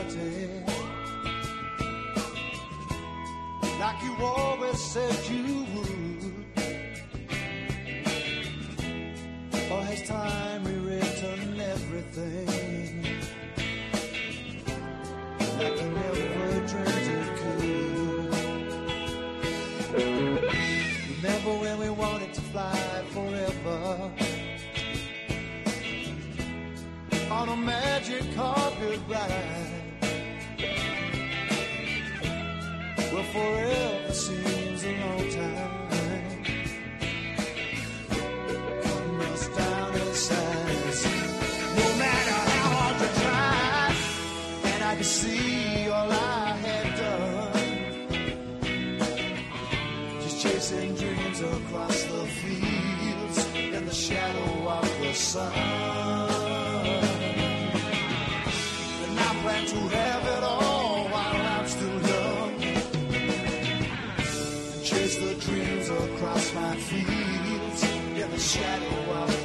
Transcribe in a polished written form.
reality, like you always said you would. Or has time rewritten everything like I never dreamed it could? Remember when we wanted to fly forever on a magic carpet ride? Well, forever seems a long time. Cutting us down in size. No matter how hard you tried, and I could see all I had done, just chasing dreams across the fields in the shadow of the sun. And I plan to have it all while I'm still young, and chase the dreams across my fields in the shadow of